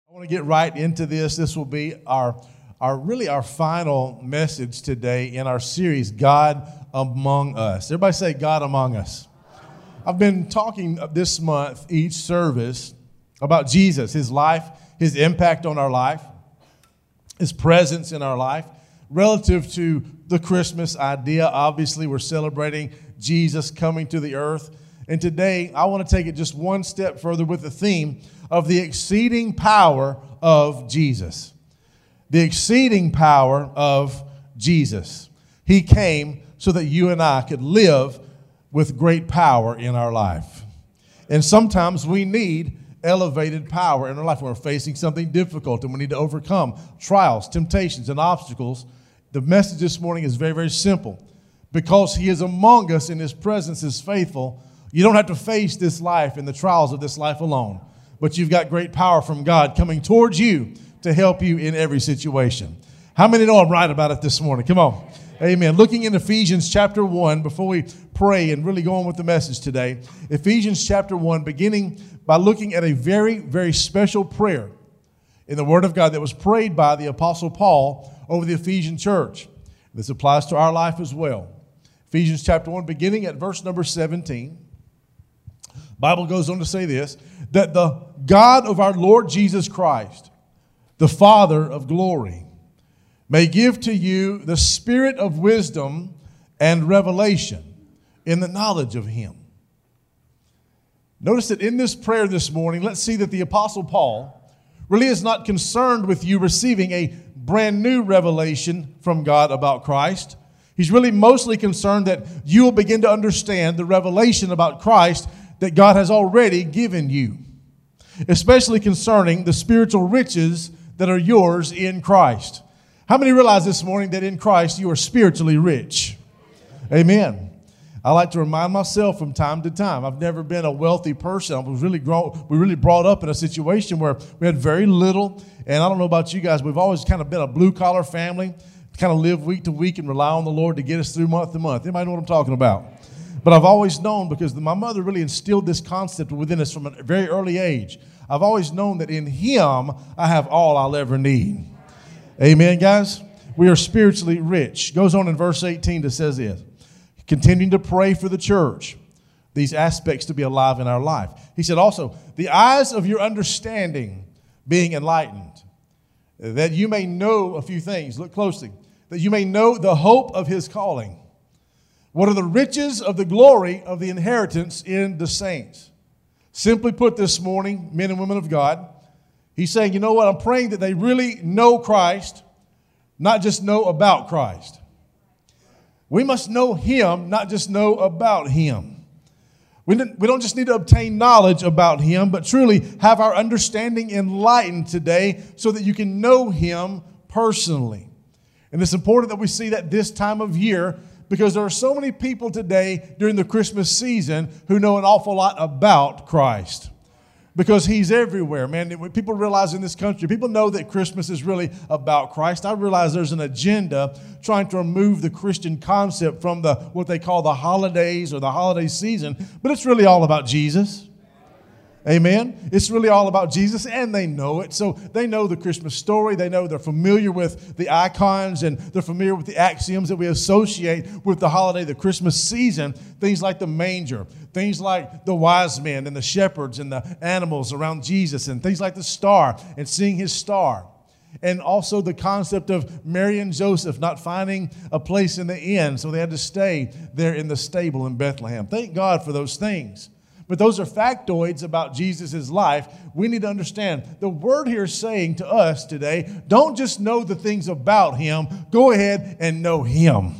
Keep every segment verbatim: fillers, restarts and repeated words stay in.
I want to get right into this. This will be our, our really our final message today in our series, God Among Us. Everybody say, God Among Us. I've been talking this month, each service, about Jesus, his life, his impact on our life, his presence in our life, relative to the Christmas idea. Obviously, we're celebrating Jesus coming to the earth. And today, I want to take it just one step further with the theme of the exceeding power of Jesus. The exceeding power of Jesus. He came so that you and I could live with great power in our life. And sometimes we need elevated power in our life when we're facing something difficult and we need to overcome trials, temptations, and obstacles. The message this morning is very, very simple. Because he is among us and his presence is faithful, you don't have to face this life and the trials of this life alone. But you've got great power from God coming towards you to help you in every situation. How many know I'm right about it this morning? Come on. Amen. Looking in Ephesians chapter one, before we pray and really go on with the message today, Ephesians chapter one, beginning by looking at a very, very special prayer in the Word of God that was prayed by the Apostle Paul over the Ephesian church. This applies to our life as well. Ephesians chapter one, beginning at verse number seventeen. Bible goes on to say this, that the God of our Lord Jesus Christ, the Father of glory, may give to you the spirit of wisdom and revelation in the knowledge of him. Notice that in this prayer this morning, let's see that the Apostle Paul really is not concerned with you receiving a brand new revelation from God about Christ. He's really mostly concerned that you will begin to understand the revelation about Christ that God has already given you, especially concerning the spiritual riches that are yours in Christ. How many realize this morning that in Christ you are spiritually rich? Amen. I like to remind myself from time to time. I've never been a wealthy person. I was really grown, we really brought up in a situation where we had very little. And I don't know about you guys, we've always kind of been a blue-collar family, kind of live week to week and rely on the Lord to get us through month to month. Anybody know what I'm talking about? But I've always known, because my mother really instilled this concept within us from a very early age. I've always known that in him I have all I'll ever need. Amen, guys? We are spiritually rich. Goes on in verse eighteen that says this, continuing to pray for the church, these aspects to be alive in our life. He said also, the eyes of your understanding being enlightened, that you may know a few things. Look closely. That you may know the hope of his calling. What are the riches of the glory of the inheritance in the saints? Simply put this morning, men and women of God, he's saying, you know what, I'm praying that they really know Christ, not just know about Christ. We must know him, not just know about him. We don't just need to obtain knowledge about him, but truly have our understanding enlightened today so that you can know him personally. And it's important that we see that this time of year, because there are so many people today during the Christmas season who know an awful lot about Christ. Because he's everywhere, man. When people realize in this country, people know that Christmas is really about Christ. I realize there's an agenda trying to remove the Christian concept from the what they call the holidays or the holiday season. But it's really all about Jesus. Amen. It's really all about Jesus, and they know it. So they know the Christmas story. They know they're familiar with the icons, and they're familiar with the axioms that we associate with the holiday, the Christmas season. Things like the manger, things like the wise men and the shepherds and the animals around Jesus, and things like the star and seeing his star. And also the concept of Mary and Joseph not finding a place in the inn, so they had to stay there in the stable in Bethlehem. Thank God for those things. But those are factoids about Jesus' life. We need to understand the word here is saying to us today, don't just know the things about him. Go ahead and know him.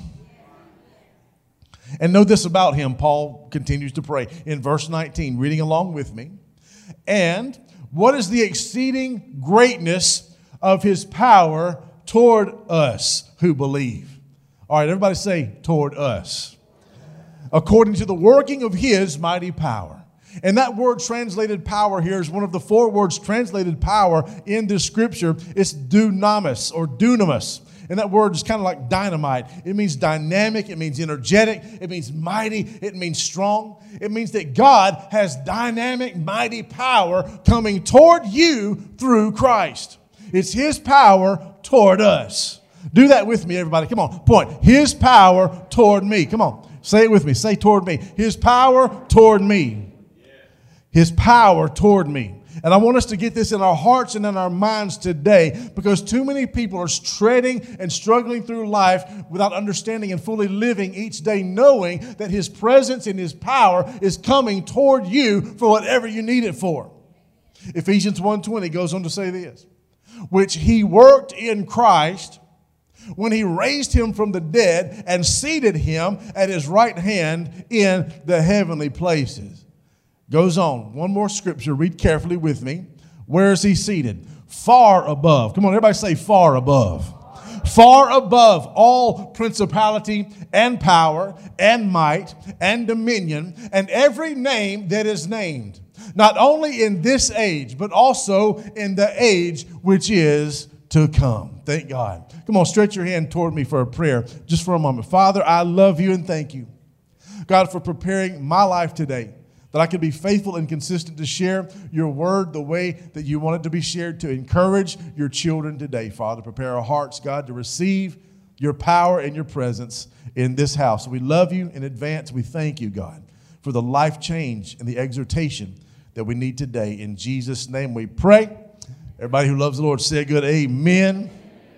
And know this about him, Paul continues to pray in verse nineteen, reading along with me. And what is the exceeding greatness of his power toward us who believe? All right, everybody say, toward us. According to the working of his mighty power. And that word translated power here is one of the four words translated power in this scripture. It's dunamis or dunamis. And that word is kind of like dynamite. It means dynamic. It means energetic. It means mighty. It means strong. It means that God has dynamic, mighty power coming toward you through Christ. It's His power toward us. Do that with me, everybody. Come on. Point. His power toward me. Come on. Say it with me. Say toward me. His power toward me. His power toward me. And I want us to get this in our hearts and in our minds today, because too many people are treading and struggling through life without understanding and fully living each day, knowing that His presence and His power is coming toward you for whatever you need it for. Ephesians one twenty goes on to say this, which He worked in Christ when He raised Him from the dead and seated Him at His right hand in the heavenly places. Goes on. One more scripture. Read carefully with me. Where is He seated? Far above. Come on, everybody say far above. Far above all principality and power and might and dominion and every name that is named, not only in this age, but also in the age which is to come. Thank God. Come on, stretch your hand toward me for a prayer just for a moment. Father, I love You and thank You, God, for preparing my life today, that I can be faithful and consistent to share Your word the way that You want it to be shared, to encourage Your children today. Father, prepare our hearts, God, to receive Your power and Your presence in this house. We love You in advance. We thank You, God, for the life change and the exhortation that we need today. In Jesus' name we pray. Everybody who loves the Lord say a good amen.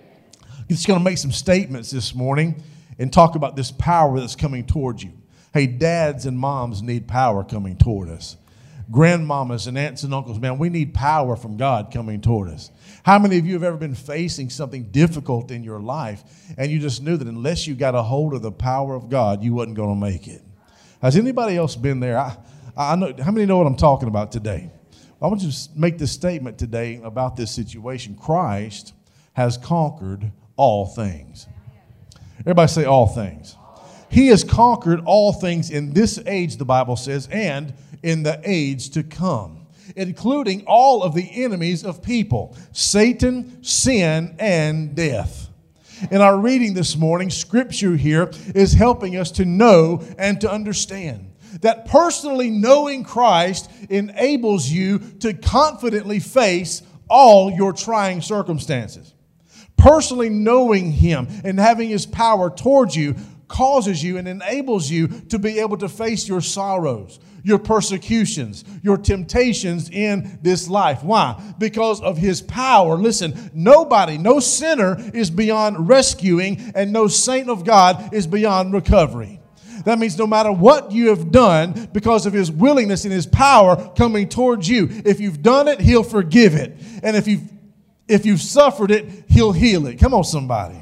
I'm just going to make some statements this morning and talk about this power that's coming towards you. Hey, dads and moms need power coming toward us. Grandmamas and aunts and uncles, man, we need power from God coming toward us. How many of you have ever been facing something difficult in your life and you just knew that unless you got a hold of the power of God, you wasn't going to make it? Has anybody else been there? I, I know. How many know what I'm talking about today? I want you to make this statement today about this situation. Christ has conquered all things. Everybody say all things. He has conquered all things in this age, the Bible says, and in the age to come, including all of the enemies of people, Satan, sin, and death. In our reading this morning, Scripture here is helping us to know and to understand that personally knowing Christ enables you to confidently face all your trying circumstances. Personally knowing Him and having His power towards you causes you and enables you to be able to face your sorrows, your persecutions, your temptations in this life. Why? Because of His power. Listen, nobody, no sinner is beyond rescuing, and no saint of God is beyond recovery. That means no matter what you have done, because of His willingness and His power coming towards you, if you've done it, He'll forgive it. And if you've, if you've suffered it, He'll heal it. Come on, somebody.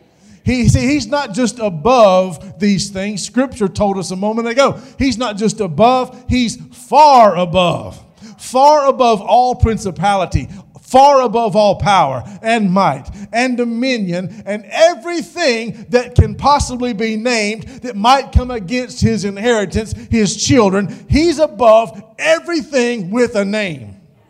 He, see, He's not just above these things. Scripture told us a moment ago. He's not just above, He's far above. Far above all principality, far above all power and might and dominion and everything that can possibly be named that might come against His inheritance, His children. He's above everything with a name.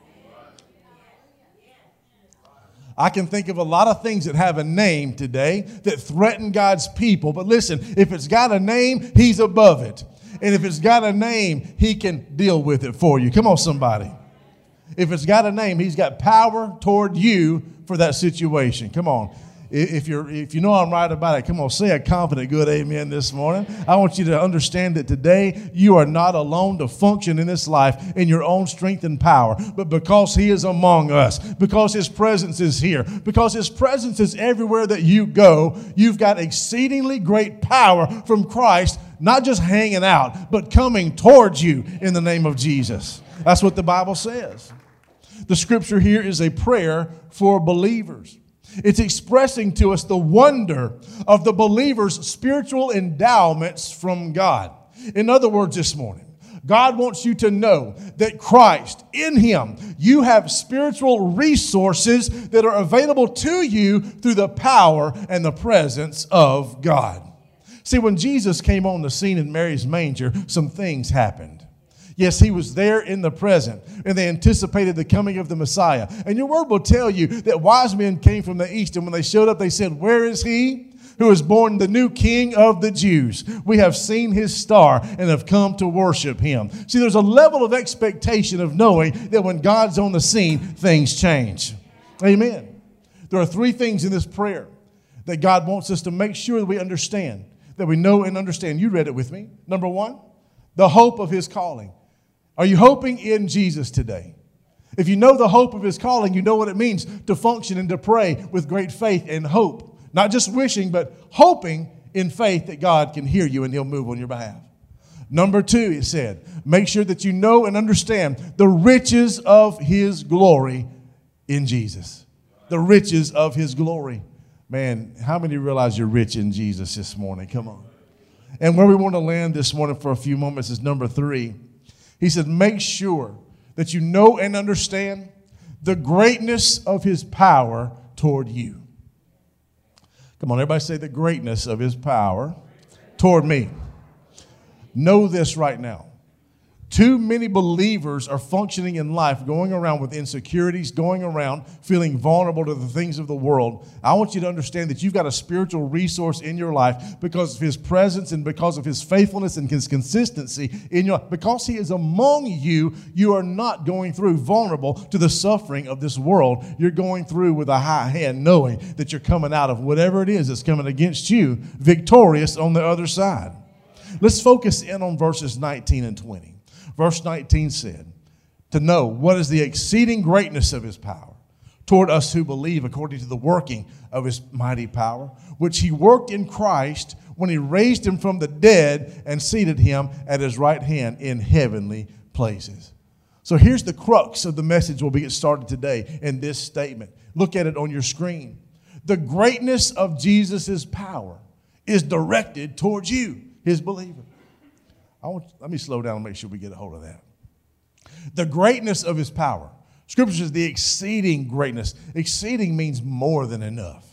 I can think of a lot of things that have a name today that threaten God's people. But listen, if it's got a name, He's above it. And if it's got a name, He can deal with it for you. Come on, somebody. If it's got a name, He's got power toward you for that situation. Come on. If you're, if you know I'm right about it, come on, say a confident good amen this morning. I want you to understand that today you are not alone to function in this life in your own strength and power, but because He is among us, because His presence is here, because His presence is everywhere that you go, you've got exceedingly great power from Christ, not just hanging out, but coming towards you in the name of Jesus. That's what the Bible says. The Scripture here is a prayer for believers. It's expressing to us the wonder of the believer's spiritual endowments from God. In other words, this morning, God wants you to know that Christ, in Him, you have spiritual resources that are available to you through the power and the presence of God. See, when Jesus came on the scene in Mary's manger, some things happened. Yes, he was there in the present, and they anticipated the coming of the Messiah. And your word will tell you that wise men came from the east, and when they showed up, they said, "Where is he who is born the new King of the Jews? We have seen his star and have come to worship him." See, there's a level of expectation of knowing that when God's on the scene, things change. Amen. There are three things in this prayer that God wants us to make sure that we understand, that we know and understand. You read it with me. Number one, the hope of his calling. Are you hoping in Jesus today? If you know the hope of his calling, you know what it means to function and to pray with great faith and hope. Not just wishing, but hoping in faith that God can hear you and he'll move on your behalf. Number two, it said, make sure that you know and understand the riches of his glory in Jesus. The riches of his glory. Man, how many realize you're rich in Jesus this morning? Come on. And where we want to land this morning for a few moments is number three. He said, make sure that you know and understand the greatness of his power toward you. Come on, everybody say the greatness of his power toward me. Know this right now. Too many believers are functioning in life, going around with insecurities, going around feeling vulnerable to the things of the world. I want you to understand that you've got a spiritual resource in your life because of his presence and because of his faithfulness and his consistency in your life. Because he is among you, you are not going through vulnerable to the suffering of this world. You're going through with a high hand, knowing that you're coming out of whatever it is that's coming against you, victorious on the other side. Let's focus in on verses nineteen and twenty. Verse nineteen said, to know what is the exceeding greatness of his power toward us who believe, according to the working of his mighty power, which he worked in Christ when he raised him from the dead and seated him at his right hand in heavenly places. So here's the crux of the message we'll get started today in this statement. Look at it on your screen. The greatness of Jesus' power is directed towards you, his believer. I want, let me slow down and make sure we get a hold of that. The greatness of his power. Scripture says the exceeding greatness. Exceeding means more than enough.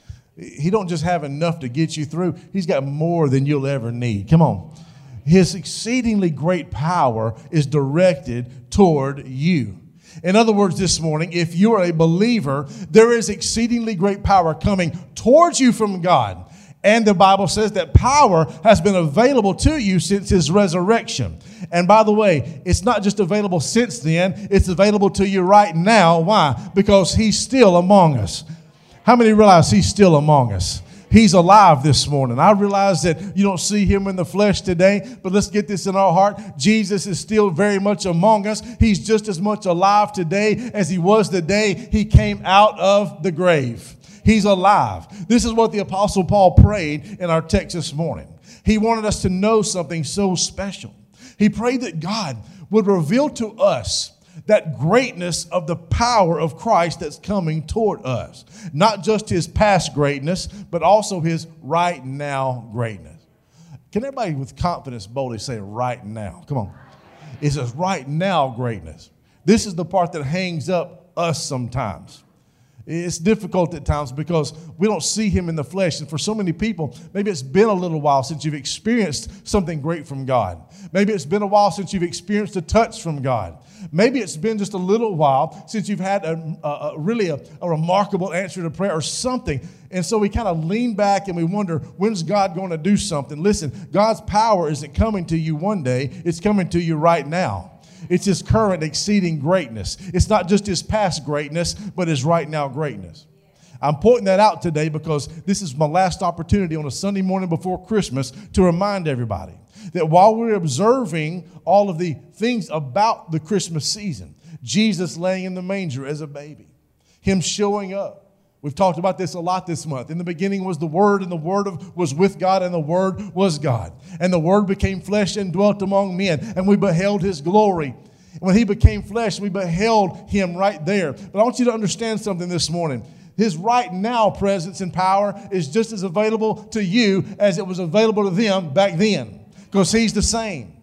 He don't just have enough to get you through. He's got more than you'll ever need. Come on. His exceedingly great power is directed toward you. In other words, this morning, if you are a believer, there is exceedingly great power coming towards you from God. And the Bible says that power has been available to you since his resurrection. And by the way, it's not just available since then, it's available to you right now. Why? Because he's still among us. How many realize he's still among us? He's alive this morning. I realize that you don't see him in the flesh today, but let's get this in our heart. Jesus is still very much among us. He's just as much alive today as he was the day he came out of the grave. He's alive. This is what the Apostle Paul prayed in our text this morning. He wanted us to know something so special. He prayed that God would reveal to us that greatness of the power of Christ that's coming toward us. Not just his past greatness, but also his right now greatness. Can everybody with confidence boldly say right now? Come on. It says right now greatness. This is the part that hangs up us sometimes. It's difficult at times because we don't see him in the flesh. And for so many people, maybe it's been a little while since you've experienced something great from God. Maybe it's been a while since you've experienced a touch from God. Maybe it's been just a little while since you've had a, a, a really a, a remarkable answer to prayer or something. And so we kind of lean back and we wonder, when's God going to do something? Listen, God's power isn't coming to you one day. It's coming to you right now. It's his current exceeding greatness. It's not just his past greatness, but his right now greatness. I'm pointing that out today because this is my last opportunity on a Sunday morning before Christmas to remind everybody that while we're observing all of the things about the Christmas season, Jesus laying in the manger as a baby, him showing up. We've talked about this a lot this month. In the beginning was the Word, and the Word was with God, and the Word was God. And the Word became flesh and dwelt among men, and we beheld his glory. When he became flesh, we beheld him right there. But I want you to understand something this morning. His right now presence and power is just as available to you as it was available to them back then, because he's the same.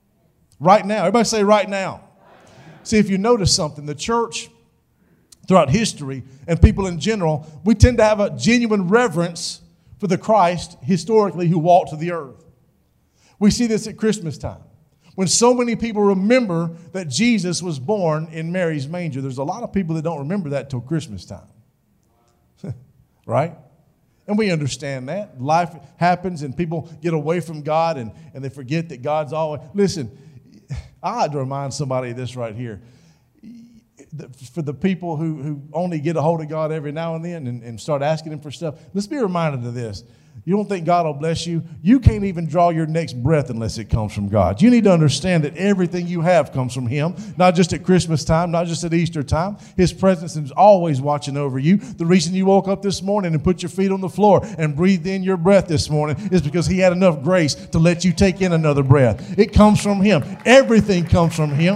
Right now. Everybody say right now. See, if you notice something, the church throughout history and people in general, we tend to have a genuine reverence for the Christ historically who walked to the earth. We see this at Christmas time. when so many people remember that Jesus was born in Mary's manger. There's a lot of people that don't remember that till Christmas time. Right? And we understand that. Life happens and people get away from God and, and they forget that God's always... Listen, I had to remind somebody of this right here. For the people who, who only get a hold of God every now and then and, and start asking Him for stuff, let's be reminded of this. You don't think God will bless you? You can't even draw your next breath unless it comes from God. You need to understand that everything you have comes from Him, not just at Christmas time, not just at Easter time. His presence is always watching over you. The reason you woke up this morning and put your feet on the floor and breathed in your breath this morning is because He had enough grace to let you take in another breath. It comes from Him. Everything comes from Him.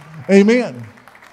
Amen.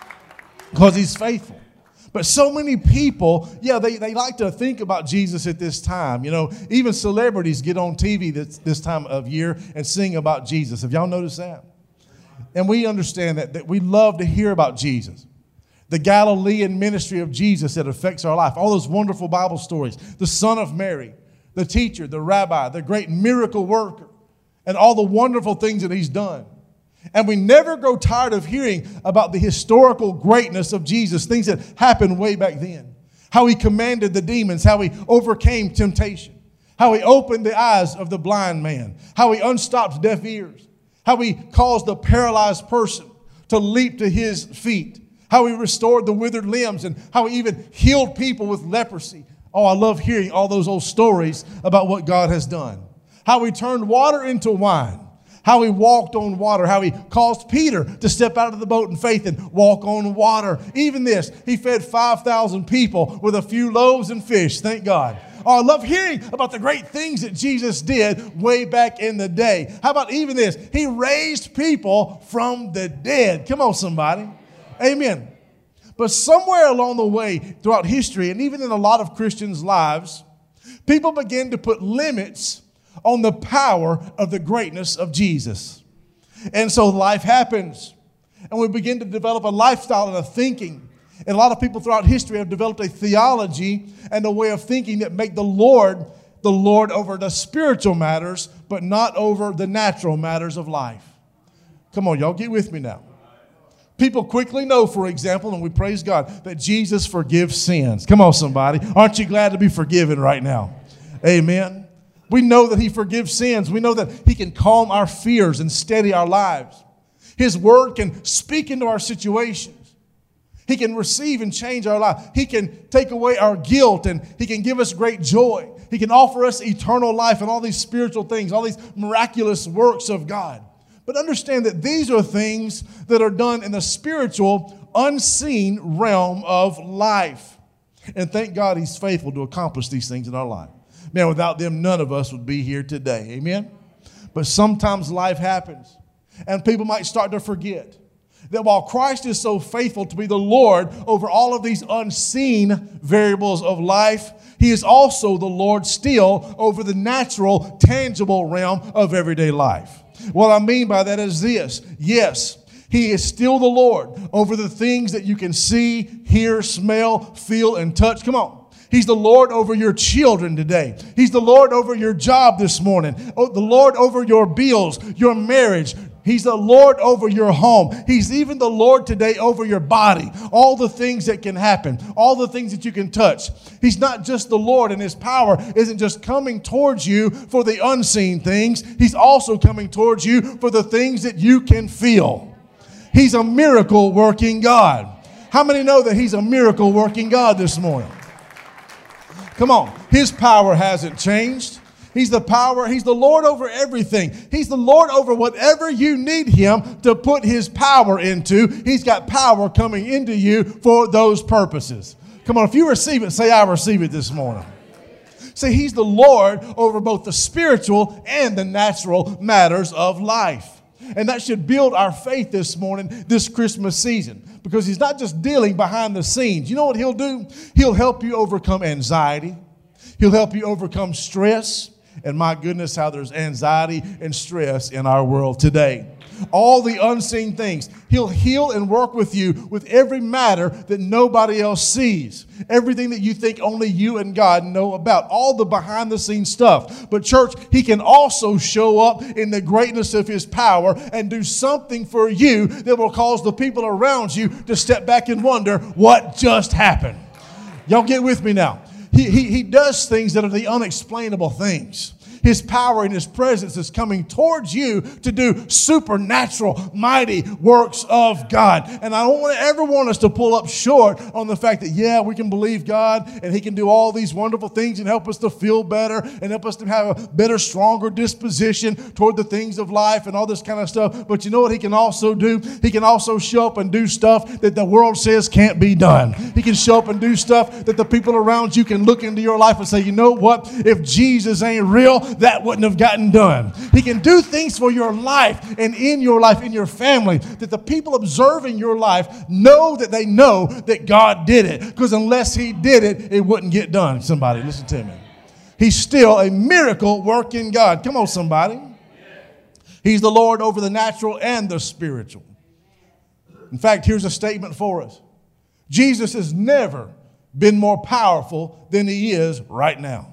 Because He's faithful. But so many people, yeah, they, they like to think about Jesus at this time. You know, even celebrities get on T V this, this time of year and sing about Jesus. Have y'all noticed that? And we understand that, that we love to hear about Jesus. The Galilean ministry of Jesus that affects our life. All those wonderful Bible stories. The Son of Mary, the teacher, the rabbi, the great miracle worker, and all the wonderful things that He's done. And we never grow tired of hearing about the historical greatness of Jesus, things that happened way back then. How He commanded the demons, how He overcame temptation, how He opened the eyes of the blind man, how He unstopped deaf ears, how He caused the paralyzed person to leap to His feet, how He restored the withered limbs, and how He even healed people with leprosy. Oh, I love hearing all those old stories about what God has done. How He turned water into wine. How He walked on water, how He caused Peter to step out of the boat in faith and walk on water. Even this, He fed five thousand people with a few loaves and fish, thank God. Oh, I love hearing about the great things that Jesus did way back in the day. How about even this? He raised people from the dead. Come on, somebody. Amen. But somewhere along the way throughout history, and even in a lot of Christians' lives, people begin to put limits on the power of the greatness of Jesus. And so life happens, and we begin to develop a lifestyle and a thinking. And a lot of people throughout history have developed a theology and a way of thinking that make the Lord the Lord over the spiritual matters, but not over the natural matters of life. Come on, y'all, get with me now. People quickly know, for example, and we praise God, that Jesus forgives sins. Come on, somebody. Aren't you glad to be forgiven right now? Amen. We know that He forgives sins. We know that He can calm our fears and steady our lives. His word can speak into our situations. He can receive and change our life. He can take away our guilt, and He can give us great joy. He can offer us eternal life and all these spiritual things, all these miraculous works of God. But understand that these are things that are done in the spiritual, unseen realm of life. And thank God He's faithful to accomplish these things in our life. Man, without them, none of us would be here today. Amen? But sometimes life happens, and people might start to forget that while Christ is so faithful to be the Lord over all of these unseen variables of life, He is also the Lord still over the natural, tangible realm of everyday life. What I mean by that is this. Yes, He is still the Lord over the things that you can see, hear, smell, feel, and touch. Come on. He's the Lord over your children today. He's the Lord over your job this morning. Oh, the Lord over your bills, your marriage. He's the Lord over your home. He's even the Lord today over your body. All the things that can happen. All the things that you can touch. He's not just the Lord, and His power isn't just coming towards you for the unseen things. He's also coming towards you for the things that you can feel. He's a miracle working God. How many know that He's a miracle working God this morning? Come on. His power hasn't changed. He's the power. He's the Lord over everything. He's the Lord over whatever you need Him to put His power into. He's got power coming into you for those purposes. Come on, if you receive it, say, I receive it this morning. See, He's the Lord over both the spiritual and the natural matters of life. And that should build our faith this morning, this Christmas season. Because He's not just dealing behind the scenes. You know what He'll do? He'll help you overcome anxiety. He'll help you overcome stress. And my goodness, how there's anxiety and stress in our world today. all the unseen things. He'll heal and work with you with every matter that nobody else sees. Everything that you think only you and God know about. All the behind the scenes stuff. But church, he can also show up in the greatness of his power and do something for you that will cause the people around you to step back and wonder what just happened. Y'all get with me now. He, he, he does things that are the unexplainable things. His power and his presence is coming towards you to do supernatural, mighty works of God. And I don't want to ever want us to pull up short on the fact that, yeah, we can believe God and he can do all these wonderful things and help us to feel better and help us to have a better, stronger disposition toward the things of life and all this kind of stuff. But you know what he can also do? He can also show up and do stuff that the world says can't be done. He can show up and do stuff that the people around you can look into your life and say, you know what? If Jesus ain't real, that wouldn't have gotten done. He can do things for your life and in your life, in your family, that the people observing your life know that they know that God did it. Because unless he did it, it wouldn't get done. Somebody, listen to me. He's still a miracle working God. Come on, somebody. He's the Lord over the natural and the spiritual. In fact, here's a statement for us. Jesus has never been more powerful than he is right now.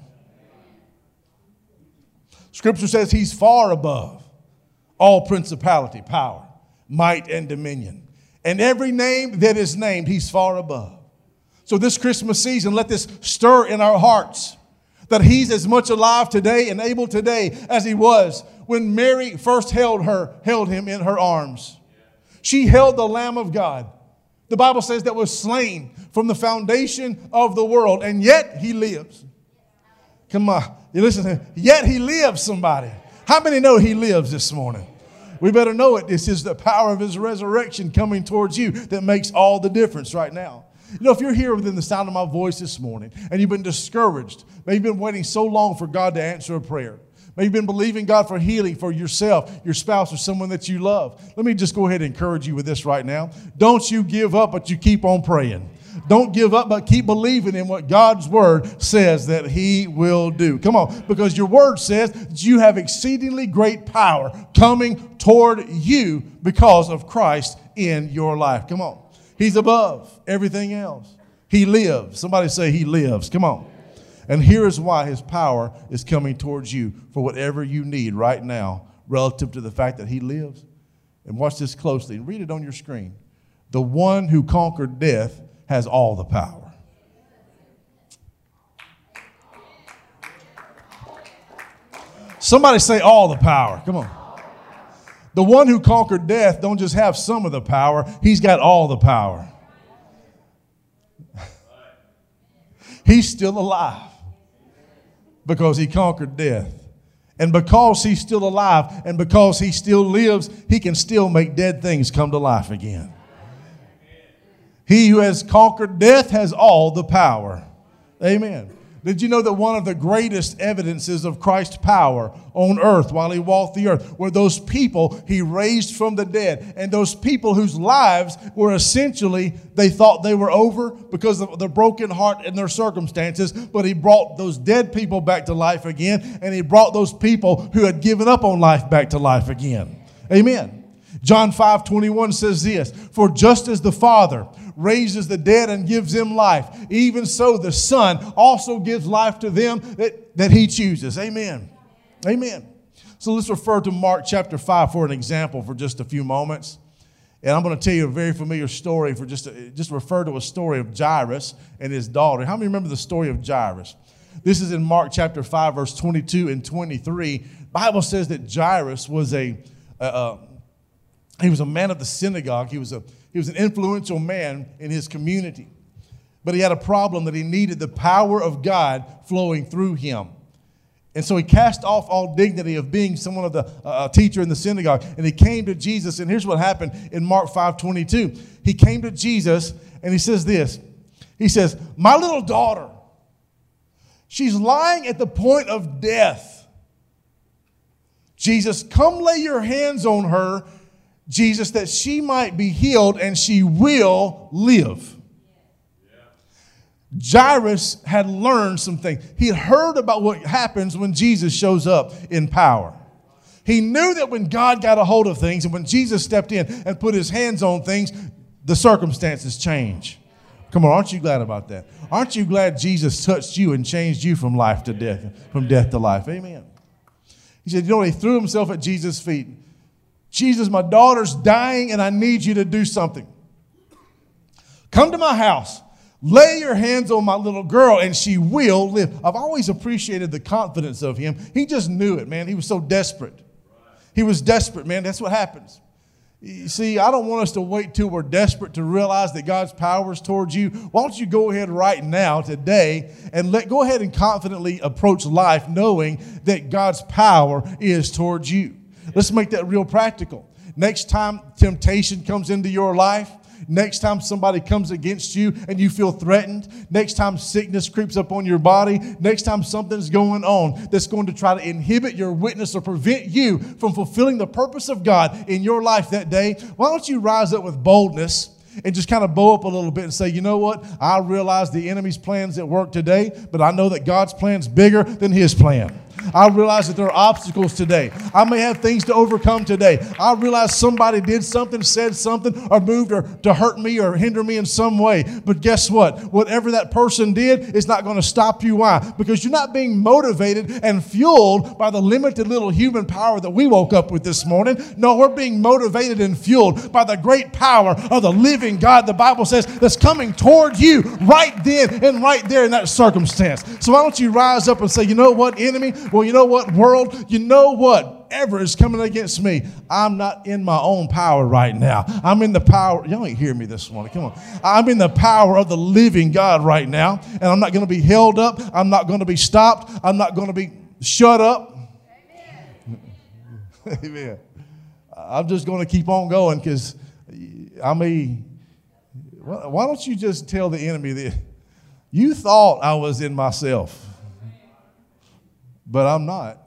Scripture says he's far above all principality, power, might, and dominion. And every name that is named, he's far above. So this Christmas season, let this stir in our hearts that he's as much alive today and able today as he was when Mary first held her, held him in her arms. She held the Lamb of God. The Bible says that was slain from the foundation of the world, and yet he lives. Come on. You listen to him. Yet he lives, somebody. How many know he lives this morning? We better know it. This is the power of his resurrection coming towards you that makes all the difference right now. You know, if you're here within the sound of my voice this morning and you've been discouraged, maybe you've been waiting so long for God to answer a prayer. Maybe you've been believing God for healing for yourself, your spouse, or someone that you love. Let me just go ahead and encourage you with this right now. Don't you give up, but you keep on praying. Don't give up, but keep believing in what God's word says that he will do. Come on, because your word says that you have exceedingly great power coming toward you because of Christ in your life. Come on. He's above everything else. He lives. Somebody say he lives. Come on. And here is why his power is coming towards you for whatever you need right now relative to the fact that he lives. And watch this closely and read it on your screen. The one who conquered death has all the power. Somebody say all the power. Come on. The one who conquered death don't just have some of the power. He's got all the power. He's still alive because he conquered death. And because he's still alive and because he still lives, he can still make dead things come to life again. He who has conquered death has all the power. Amen. Did you know that one of the greatest evidences of Christ's power on earth while he walked the earth were those people he raised from the dead, and those people whose lives were essentially, they thought they were over because of their broken heart and their circumstances, but he brought those dead people back to life again, and he brought those people who had given up on life back to life again. Amen. John five twenty-one says this, for just as the Father raises the dead and gives them life, even so the Son also gives life to them that, that he chooses. Amen. Amen. So let's refer to Mark chapter five for an example for just a few moments. And I'm going to tell you a very familiar story for just, a, just refer to a story of Jairus and his daughter. How many remember the story of Jairus? This is in Mark chapter five, verse twenty-two and twenty-three. The Bible says that Jairus was a, a, a he was a man of the synagogue. He was a He was an influential man in his community. But he had a problem that he needed the power of God flowing through him. And so he cast off all dignity of being someone of the uh, teacher in the synagogue. And he came to Jesus. And here's what happened in Mark five twenty-two. He came to Jesus and he says this. He says, my little daughter, she's lying at the point of death. Jesus, come lay your hands on her, Jesus, that she might be healed and she will live. Jairus had learned some things. He had heard about what happens when Jesus shows up in power. He knew that when God got a hold of things and when Jesus stepped in and put his hands on things, the circumstances change. Come on, aren't you glad about that? Aren't you glad Jesus touched you and changed you from life to death, from death to life? Amen. He said, you know, he threw himself at Jesus' feet. Jesus, my daughter's dying and I need you to do something. Come to my house. Lay your hands on my little girl and she will live. I've always appreciated the confidence of him. He just knew it, man. He was so desperate. He was desperate, man. That's what happens. You see, I don't want us to wait till we're desperate to realize that God's power is towards you. Why don't you go ahead right now, today, and let go ahead and confidently approach life knowing that God's power is towards you. Let's make that real practical. Next time temptation comes into your life, next time somebody comes against you and you feel threatened, next time sickness creeps up on your body, next time something's going on that's going to try to inhibit your witness or prevent you from fulfilling the purpose of God in your life that day, why don't you rise up with boldness and just kind of bow up a little bit and say, you know what? I realize the enemy's plans at work today, but I know that God's plan's bigger than his plan. I realize that there are obstacles today. I may have things to overcome today. I realize somebody did something, said something, or moved or to hurt me or hinder me in some way. But guess what? Whatever that person did is not going to stop you. Why? Because you're not being motivated and fueled by the limited little human power that we woke up with this morning. No, we're being motivated and fueled by the great power of the living God, the Bible says, that's coming toward you right then and right there in that circumstance. So why don't you rise up and say, you know what, enemy? Well, you know what, world? You know what? Ever is coming against me. I'm not in my own power right now. I'm in the power. Y'all ain't hear me this morning. Come on. I'm in the power of the living God right now. And I'm not going to be held up. I'm not going to be stopped. I'm not going to be shut up. Amen. Amen. I'm just going to keep on going because, I mean, why don't you just tell the enemy that you thought I was in myself? But I'm not.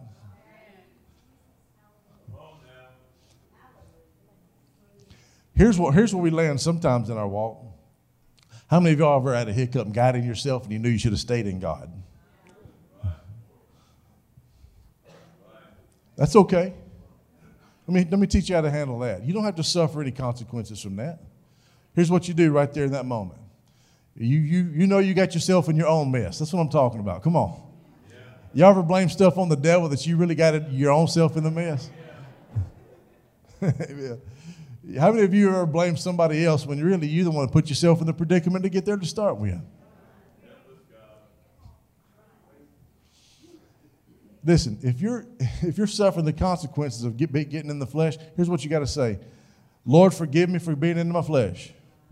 Here's what here's where we land sometimes in our walk. How many of y'all ever had a hiccup and got in yourself and you knew you should have stayed in God? That's okay. Let me, let me teach you how to handle that. You don't have to suffer any consequences from that. Here's what you do right there in that moment. You, you, you know you got yourself in your own mess. That's what I'm talking about. Come on. Y'all ever blame stuff on the devil that you really got it, your own self in the mess? Yeah. How many of you ever blame somebody else when really you the one to put yourself in the predicament to get there to start with? Listen, if you're if you're suffering the consequences of get, getting in the flesh, here's what you got to say. Lord, forgive me for being in my flesh.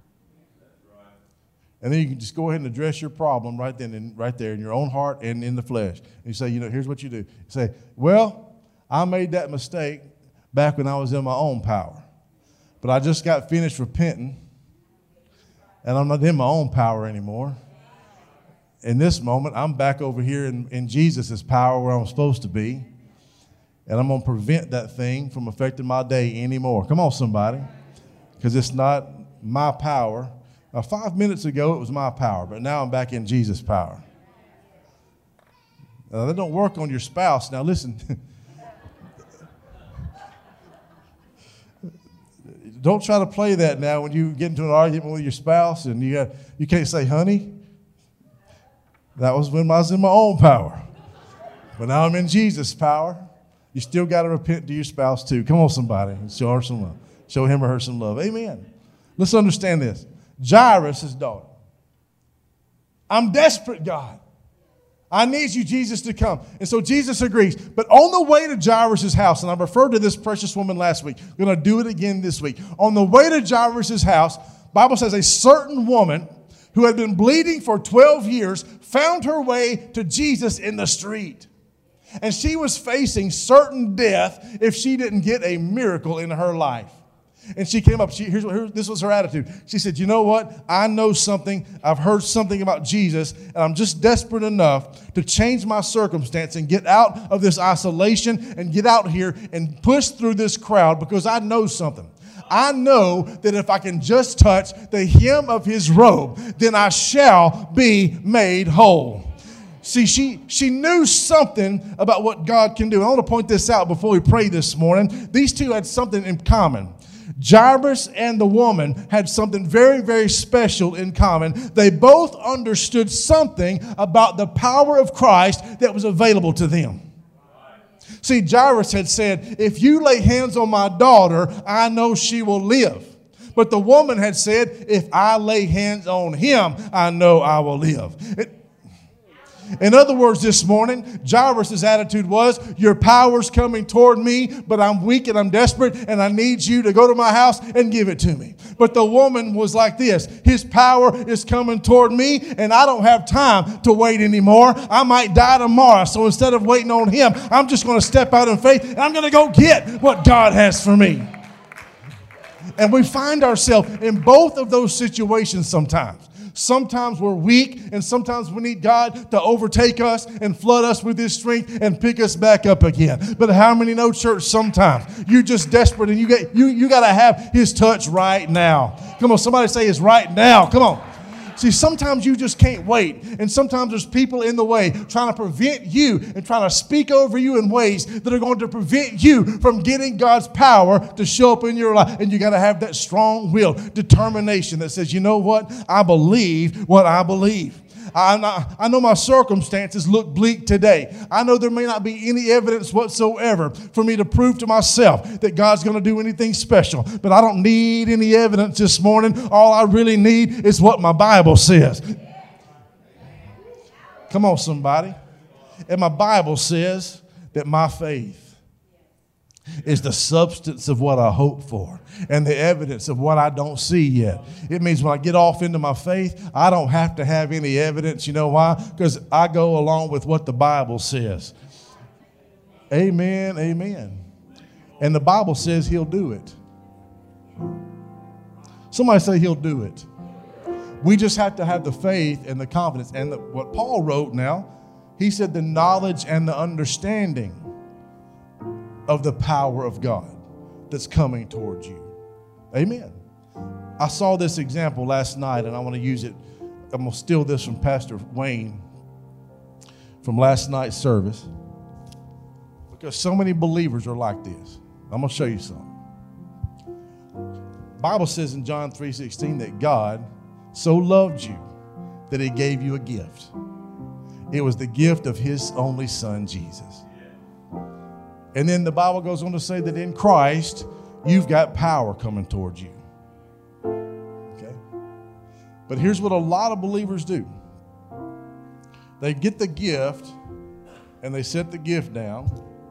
And then you can just go ahead and address your problem right then and right there in your own heart and in the flesh. And you say, you know, here's what you do. You say, well, I made that mistake back when I was in my own power. But I just got finished repenting, and I'm not in my own power anymore. In this moment, I'm back over here in, in Jesus' power where I'm supposed to be. And I'm going to prevent that thing from affecting my day anymore. Come on, somebody. Because it's not my power. Now, five minutes ago, it was my power, but now I'm back in Jesus' power. Now, that don't work on your spouse. Now, listen. Don't try to play that now when you get into an argument with your spouse and you got, you can't say, honey, that was when I was in my own power. But now I'm in Jesus' power. You still got to repent to your spouse too. Come on, somebody. Show her some love. Show him or her some love. Amen. Let's understand this. Jairus' daughter. I'm desperate, God. I need you, Jesus, to come. And so Jesus agrees. But on the way to Jairus' house, and I referred to this precious woman last week. We're going to do it again this week. On the way to Jairus' house, the Bible says a certain woman who had been bleeding for twelve years found her way to Jesus in the street. And she was facing certain death if she didn't get a miracle in her life. And she came up, she, here's what, here, this was her attitude. She said, you know what? I know something. I've heard something about Jesus, and I'm just desperate enough to change my circumstance and get out of this isolation and get out here and push through this crowd because I know something. I know that if I can just touch the hem of his robe, then I shall be made whole. See, she, she knew something about what God can do. I want to point this out before we pray this morning. These two had something in common. Jairus and the woman had something very, very special in common. They both understood something about the power of Christ that was available to them. See, Jairus had said, if you lay hands on my daughter, I know she will live. But the woman had said, if I lay hands on him, I know I will live. It, In other words, this morning, Jairus' attitude was, your power's coming toward me, but I'm weak and I'm desperate, and I need you to go to my house and give it to me. But the woman was like this, his power is coming toward me, and I don't have time to wait anymore. I might die tomorrow, so instead of waiting on him, I'm just going to step out in faith, and I'm going to go get what God has for me. And we find ourselves in both of those situations sometimes. Sometimes we're weak, and sometimes we need God to overtake us and flood us with his strength and pick us back up again. But how many know, church, sometimes you're just desperate and you get you you got to have his touch right now. Come on, somebody say it's right now. Come on. See, sometimes you just can't wait. And sometimes there's people in the way trying to prevent you and trying to speak over you in ways that are going to prevent you from getting God's power to show up in your life. And you got to have that strong will, determination that says, you know what? I believe what I believe. I, not, I know my circumstances look bleak today. I know there may not be any evidence whatsoever for me to prove to myself that God's going to do anything special. But I don't need any evidence this morning. All I really need is what my Bible says. Come on, somebody. And my Bible says that my faith is the substance of what I hope for and the evidence of what I don't see yet. It means when I get off into my faith, I don't have to have any evidence. You know why? Because I go along with what the Bible says. Amen, amen. And the Bible says he'll do it. Somebody say he'll do it. We just have to have the faith and the confidence. And the, what Paul wrote now, he said the knowledge and the understanding of the power of God that's coming towards you. Amen. I saw this example last night, and I want to use it. I'm going to steal this from Pastor Wayne from last night's service, because so many believers are like this. I'm going to show you something. The Bible says in John three sixteen that God so loved you that he gave you a gift. It was the gift of his only son, Jesus. And then the Bible goes on to say that in Christ, you've got power coming towards you. Okay? But here's what a lot of believers do. They get the gift, and they set the gift down,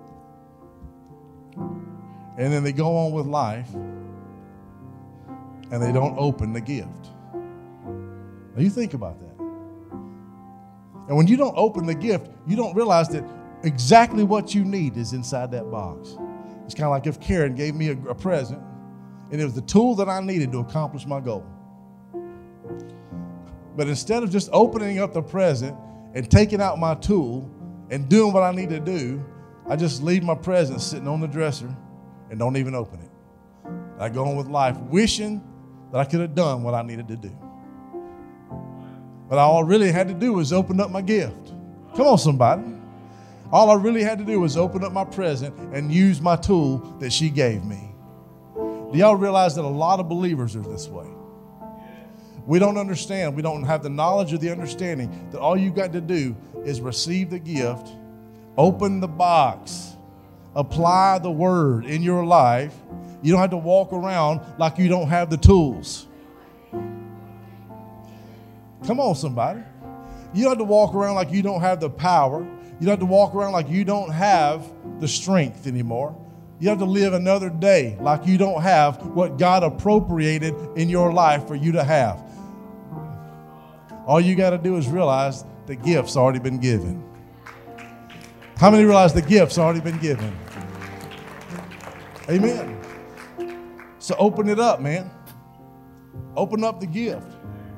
and then they go on with life, and they don't open the gift. Now you think about that. And when you don't open the gift, you don't realize that exactly what you need is inside that box. It's kind of like if Karen gave me a, a present, and it was the tool that I needed to accomplish my goal. But instead of just opening up the present and taking out my tool and doing what I need to do, I just leave my present sitting on the dresser and don't even open it. I go on with life wishing that I could have done what I needed to do. But all I really had to do was open up my gift. Come on, somebody. All I really had to do was open up my present and use my tool that she gave me. Do y'all realize that a lot of believers are this way? We don't understand. We don't have the knowledge or the understanding that all you got to do is receive the gift, open the box, apply the word in your life. You don't have to walk around like you don't have the tools. Come on, somebody. You don't have to walk around like you don't have the power. You don't have to walk around like you don't have the strength anymore. You have to live another day like you don't have what God appropriated in your life for you to have. All you got to do is realize the gift's already been given. How many realize the gift's already been given? Amen. So open it up, man. Open up the gift.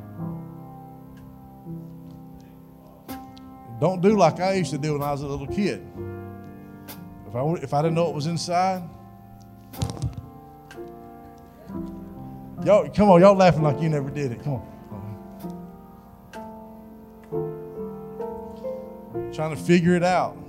Don't do like I used to do when I was a little kid. If I, if I didn't know what was inside, y'all, come on, y'all laughing like you never did it. Come on. trying to figure it out.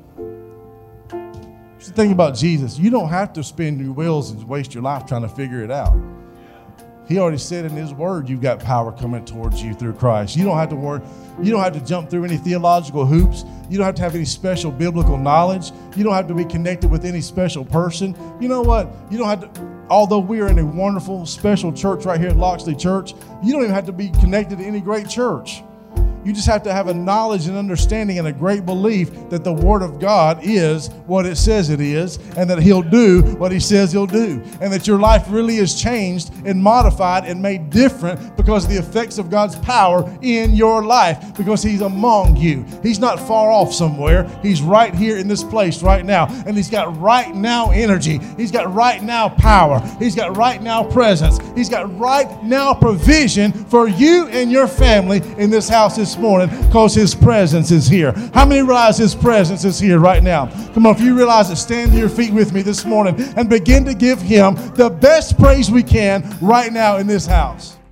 Here's the thing about Jesus. You don't have to spin your wheels and waste your life trying to figure it out. He already said in his word you've got power coming towards you through Christ. You don't have to worry. You don't have to jump through any theological hoops. You don't have to have any special biblical knowledge. You don't have to be connected with any special person. You know what? You don't have to, although we are in a wonderful, special church right here at Loxley Church, you don't even have to be connected to any great church. You just have to have a knowledge and understanding and a great belief that the Word of God is what it says it is, and that He'll do what He says He'll do, and that your life really is changed and modified and made different because of the effects of God's power in your life, because He's among you. He's not far off somewhere. He's right here in this place right now, and He's got right now energy. He's got right now power. He's got right now presence. He's got right now provision for you and your family in this house this morning, because His presence is here. How many realize His presence is here right now? Come on, if you realize it, stand to your feet with me this morning and begin to give Him the best praise we can right now in this house.